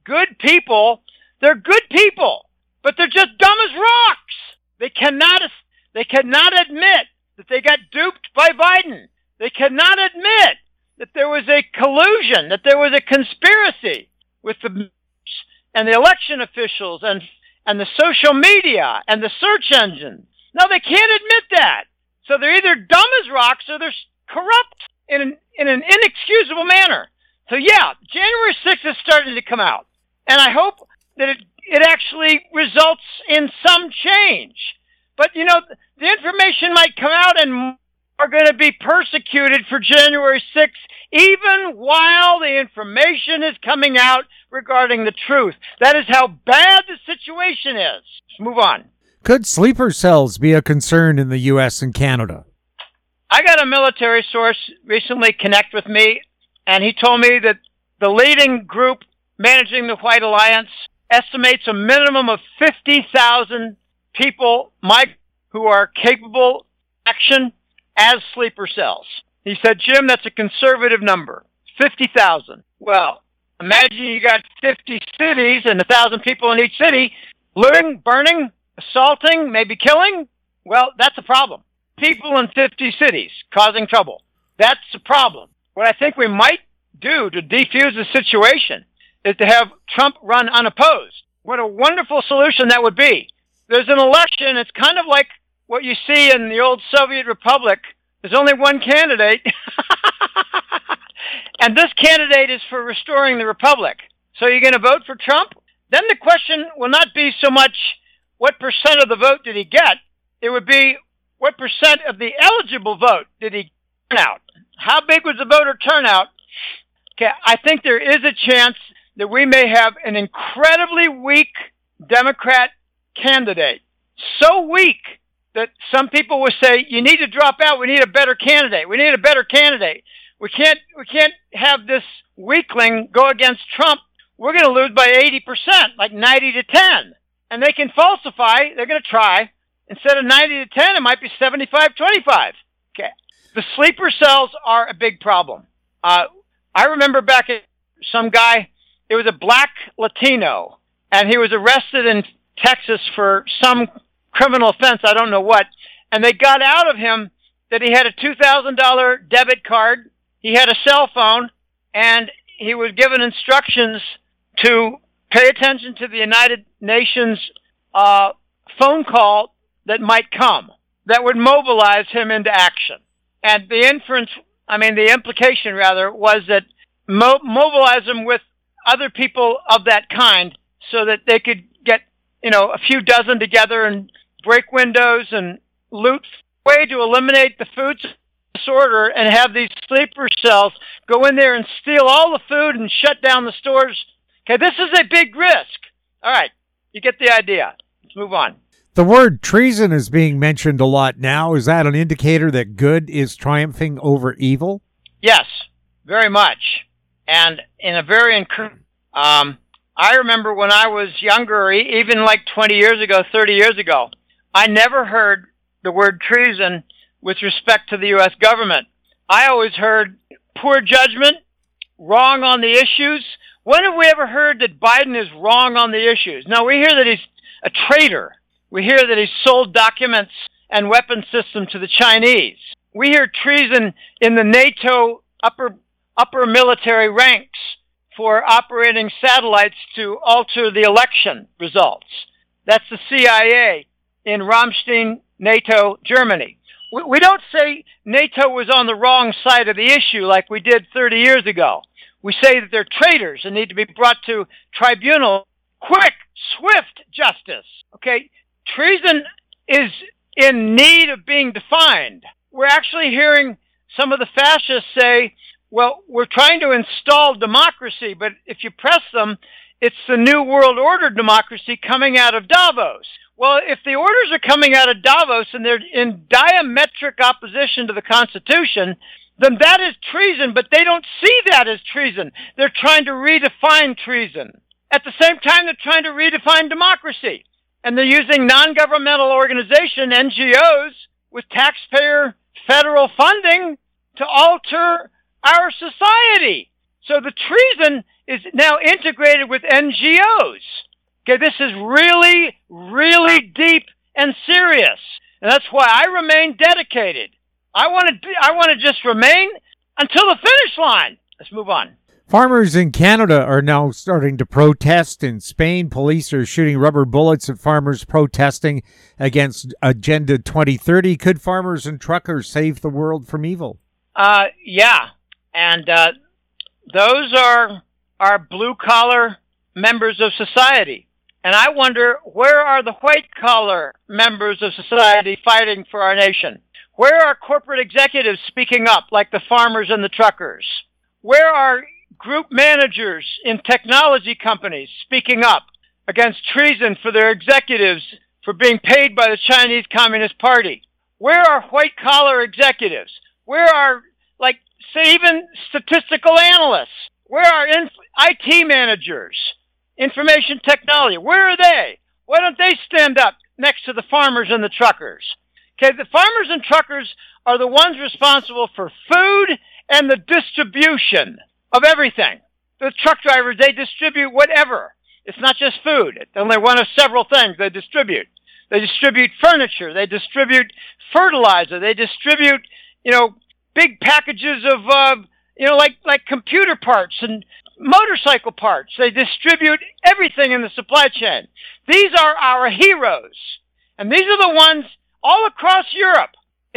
good people. They're good people, but they're just dumb as rocks. They cannot admit that they got duped by Biden. They cannot admit that there was a collusion, that there was a conspiracy with the election officials and the social media and the search engine. No, they can't admit that. So they're either dumb as rocks or they're corrupt in an inexcusable manner. So yeah, January 6th is starting to come out. And I hope that it actually results in some change. But, you know, the information might come out and are going to be persecuted for January 6th, even while the information is coming out regarding the truth. That is how bad the situation is. Let's move on. Could sleeper cells be a concern in the U.S. and Canada? I got a military source recently connect with me, and he told me that the leading group managing the White Alliance estimates a minimum of 50,000 people who are capable of action as sleeper cells. He said, Jim, that's a conservative number, 50,000. Well, imagine you got 50 cities and 1,000 people in each city, looting, burning, assaulting, maybe killing. Well, that's a problem. People in 50 cities causing trouble. That's a problem. What I think we might do to defuse the situation is to have Trump run unopposed. What a wonderful solution that would be. There's an election. It's kind of like what you see in the old Soviet Republic. There's only one candidate. And this candidate is for restoring the republic. So you're going to vote for Trump? Then the question will not be so much what percent of the vote did he get. It would be what percent of the eligible vote did he turn out? How big was the voter turnout? Okay, I think there is a chance that we may have an incredibly weak Democrat candidate. So weak that some people will say, you need to drop out. We need a better candidate. We need a better candidate. We can't have this weakling go against Trump. We're going to lose by 80%, like 90 to 10. And they can falsify. They're going to try. Instead of 90 to 10, it might be 75-25. Okay. The sleeper cells are a big problem. I remember back at some guy, it was a black Latino, and he was arrested in Texas for some criminal offense, I don't know what, and they got out of him that he had a $2,000 debit card, he had a cell phone, and he was given instructions to pay attention to the United Nations phone call that might come, that would mobilize him into action. And the implication was that mobilize him with other people of that kind so that they could get, a few dozen together and break windows and loot, way to eliminate the food disorder and have these sleeper cells go in there and steal all the food and shut down the stores. Okay, this is a big risk. All right, you get the idea. Let's move on. The word treason is being mentioned a lot now. Is that an indicator that good is triumphing over evil? Yes, very much. And in a very I remember when I was younger, even like 20 years ago, 30 years ago, I never heard the word treason with respect to the U.S. government. I always heard poor judgment, wrong on the issues. When have we ever heard that Biden is wrong on the issues? No, we hear that he's a traitor. We hear that he's sold documents and weapon system to the Chinese. We hear treason in the NATO upper military ranks for operating satellites to alter the election results. That's the CIA in Ramstein, NATO, Germany. We don't say NATO was on the wrong side of the issue like we did 30 years ago. We say that they're traitors and need to be brought to tribunal. Quick, swift justice. Okay? Treason is in need of being defined. We're actually hearing some of the fascists say, well, we're trying to install democracy, but if you press them, it's the New World Order democracy coming out of Davos. Well, if the orders are coming out of Davos and they're in diametric opposition to the Constitution, then that is treason, but they don't see that as treason. They're trying to redefine treason. At the same time, they're trying to redefine democracy. And they're using non-governmental organization, NGOs, with taxpayer federal funding to alter our society. So the treason is now integrated with NGOs. Okay, this is really, really deep and serious. And that's why I remain dedicated. I want to just remain until the finish line. Let's move on. Farmers in Canada are now starting to protest. In Spain, police are shooting rubber bullets at farmers protesting against Agenda 2030. Could farmers and truckers save the world from evil? Yeah. And those are our blue-collar members of society. And I wonder, where are the white-collar members of society fighting for our nation? Where are corporate executives speaking up, like the farmers and the truckers? Where are group managers in technology companies speaking up against treason for their executives for being paid by the Chinese Communist Party? Where are white-collar executives? Where are, say, even statistical analysts? Where are IT managers, information technology? Where are they? Why don't they stand up next to the farmers and the truckers? Okay, the farmers and truckers are the ones responsible for food and the distribution of everything. The truck drivers, they distribute whatever. It's not just food. It's only one of several things they distribute. They distribute furniture. They distribute fertilizer. They distribute, big packages of, like computer parts and motorcycle parts. They distribute everything in the supply chain. These are our heroes. And these are the ones all across Europe.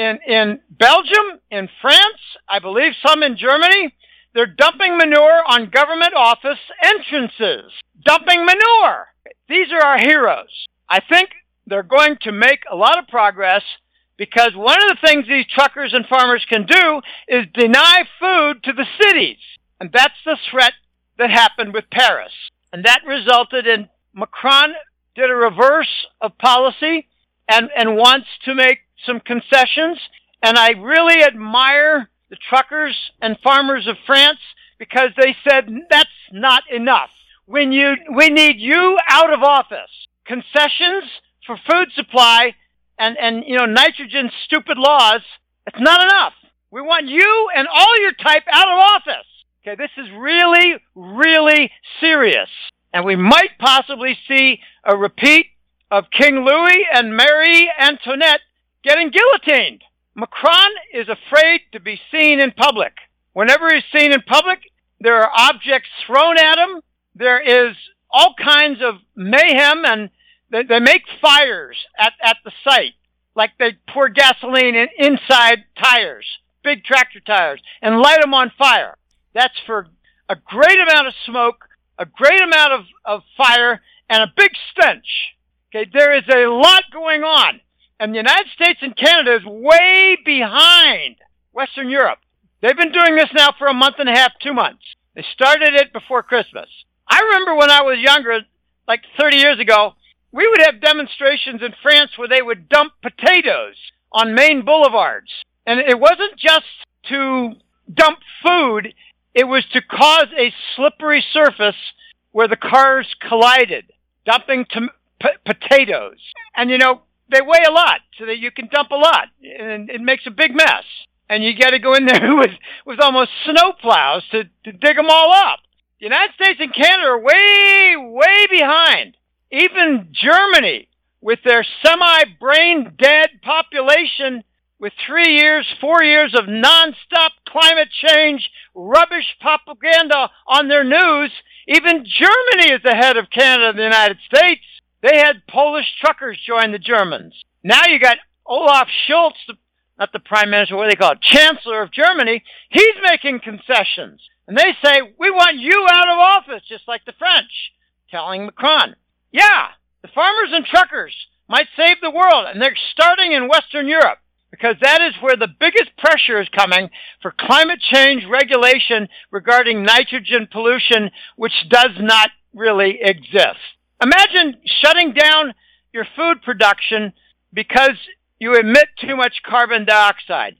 In Belgium, in France, I believe some in Germany, they're dumping manure on government office entrances. Dumping manure. These are our heroes. I think they're going to make a lot of progress because one of the things these truckers and farmers can do is deny food to the cities. And that's the threat that happened with Paris. And that resulted in Macron did a reverse of policy and wants to make some concessions. And I really admire the truckers and farmers of France because they said, that's not enough. We need you out of office. Concessions for food supply and nitrogen stupid laws, it's not enough. We want you and all your type out of office. Okay, this is really, really serious. And we might possibly see a repeat of King Louis and Marie Antoinette getting guillotined. Macron is afraid to be seen in public. Whenever he's seen in public, there are objects thrown at him. There is all kinds of mayhem, and they make fires at the site. Like they pour gasoline inside tires, big tractor tires, and light them on fire. That's for a great amount of smoke, a great amount of fire, and a big stench. Okay, there is a lot going on. And the United States and Canada is way behind Western Europe. They've been doing this now for a month and a half, 2 months. They started it before Christmas. I remember when I was younger, like 30 years ago, we would have demonstrations in France where they would dump potatoes on main boulevards. And it wasn't just to dump food, it was to cause a slippery surface where the cars collided, dumping potatoes. And they weigh a lot, so that you can dump a lot, and it makes a big mess. And you got to go in there with almost snow plows to dig them all up. The United States and Canada are way, way behind. Even Germany, with their semi-brain-dead population, with 3 years, 4 years of nonstop climate change, rubbish propaganda on their news, even Germany is ahead of Canada and the United States. They had Polish truckers join the Germans. Now you got Olaf Scholz, not the prime minister, what do they call it, chancellor of Germany. He's making concessions. And they say, we want you out of office, just like the French, telling Macron. Yeah, the farmers and truckers might save the world, and they're starting in Western Europe, because that is where the biggest pressure is coming for climate change regulation regarding nitrogen pollution, which does not really exist. Imagine shutting down your food production because you emit too much carbon dioxide.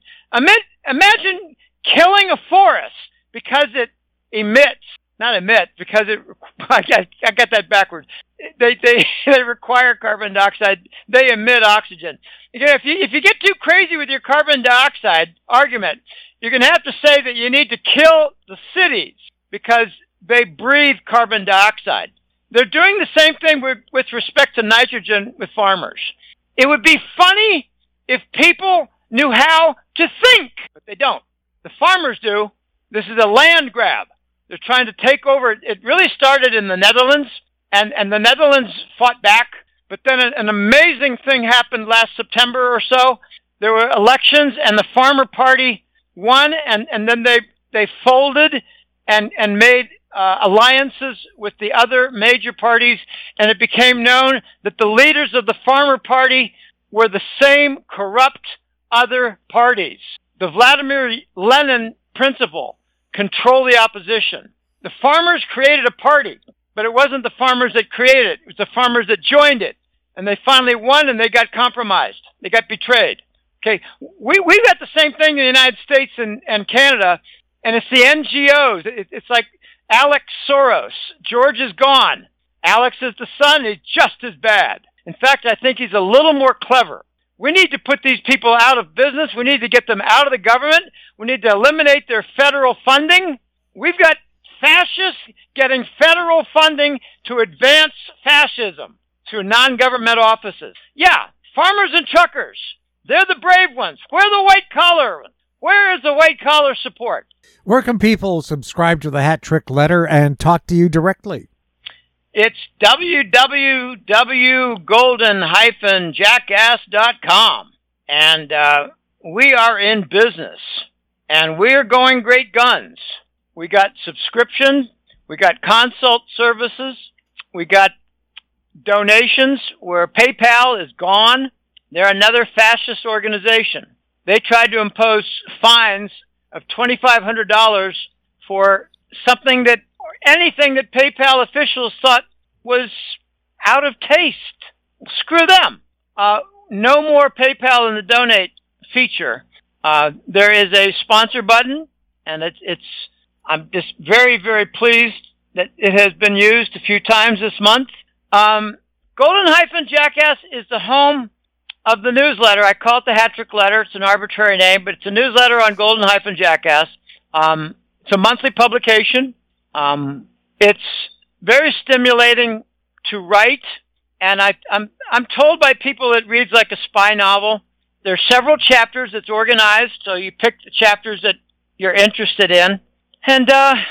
Imagine killing a forest because it I got that backwards. They require carbon dioxide. They emit oxygen. If you get too crazy with your carbon dioxide argument, you're going to have to say that you need to kill the cities because they breathe carbon dioxide. They're doing the same thing with respect to nitrogen with farmers. It would be funny if people knew how to think, but they don't. The farmers do. This is a land grab. They're trying to take over. It really started in the Netherlands, and the Netherlands fought back. But then an amazing thing happened last September or so. There were elections, and the Farmer Party won, and then they folded and made alliances with the other major parties, and it became known that the leaders of the Farmer Party were the same corrupt other parties. The Vladimir Lenin principle, control the opposition. The farmers created a party, but it wasn't the farmers that created it. It was the farmers that joined it. And they finally won, and they got compromised. They got betrayed. Okay, we've got the same thing in the United States and Canada, and it's the NGOs. It's like Alex Soros. George is gone. Alex is the son. He's just as bad. In fact, I think he's a little more clever. We need to put these people out of business. We need to get them out of the government. We need to eliminate their federal funding. We've got fascists getting federal funding to advance fascism through non-governmental offices. Yeah, farmers and truckers. They're the brave ones. Where's the white collar? Where is the white collar support? Where can people subscribe to the Hat Trick Letter and talk to you directly? It's www.golden-jackass.com. And we are in business. And we're going great guns. We got subscription. We got consult services. We got donations where PayPal is gone. They're another fascist organization. They tried to impose fines of $2,500 for anything that PayPal officials thought was out of taste. Screw them. No more PayPal in the donate feature. There is a sponsor button, and I'm just very, very pleased that it has been used a few times this month. Golden-Jackass is the home of the newsletter. I call it the Hat Trick Letter. It's an arbitrary name, but it's a newsletter on Golden-Jackass. It's a monthly publication. It's very stimulating to write, and I'm told by people it reads like a spy novel. There's several chapters. It's organized, so you pick the chapters that you're interested in, and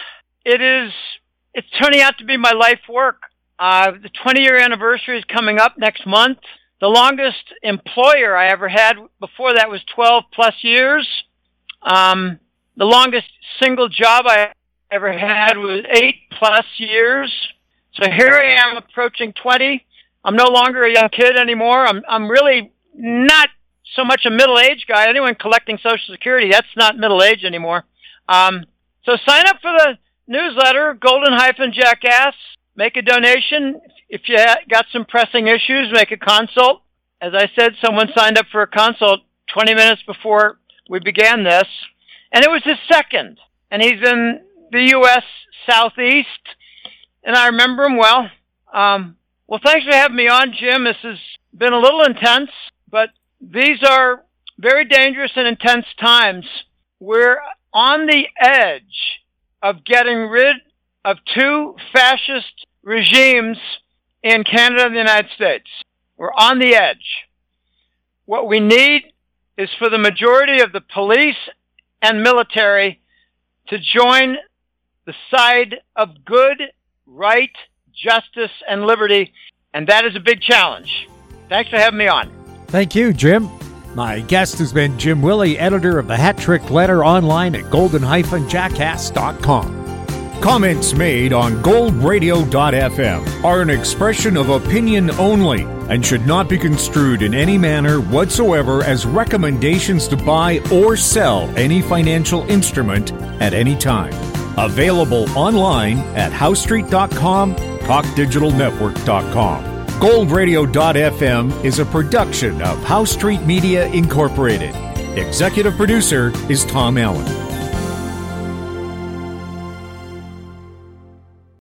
it's turning out to be my life work. The 20-year anniversary is coming up next month. The longest employer I ever had before that was 12 plus years. The longest single job I ever had was 8 plus years. So here I am approaching 20. I'm no longer a young kid anymore. I'm really not so much a middle-aged guy. Anyone collecting Social Security, that's not middle-aged anymore. So sign up for the newsletter, Golden-Jackass. Make a donation. If you got some pressing issues, make a consult. As I said, someone signed up for a consult 20 minutes before we began this, and it was his second. And he's in the U.S. Southeast, and I remember him well. Well, thanks for having me on, Jim. This has been a little intense, but these are very dangerous and intense times. We're on the edge of getting rid of 2 fascist regimes in Canada and the United States. We're on the edge. What we need is for the majority of the police and military to join the side of good, right, justice, and liberty, and that is a big challenge. Thanks for having me on. Thank you, Jim. My guest has been Jim Willey, editor of the Hat Trick Letter online at golden-jackass.com. Comments made on goldradio.fm are an expression of opinion only and should not be construed in any manner whatsoever as recommendations to buy or sell any financial instrument at any time. Available online at HoweStreet.com, TalkDigitalNetwork.com. goldradio.fm is a production of Howe Street Media Incorporated. Executive producer is Tom Allen.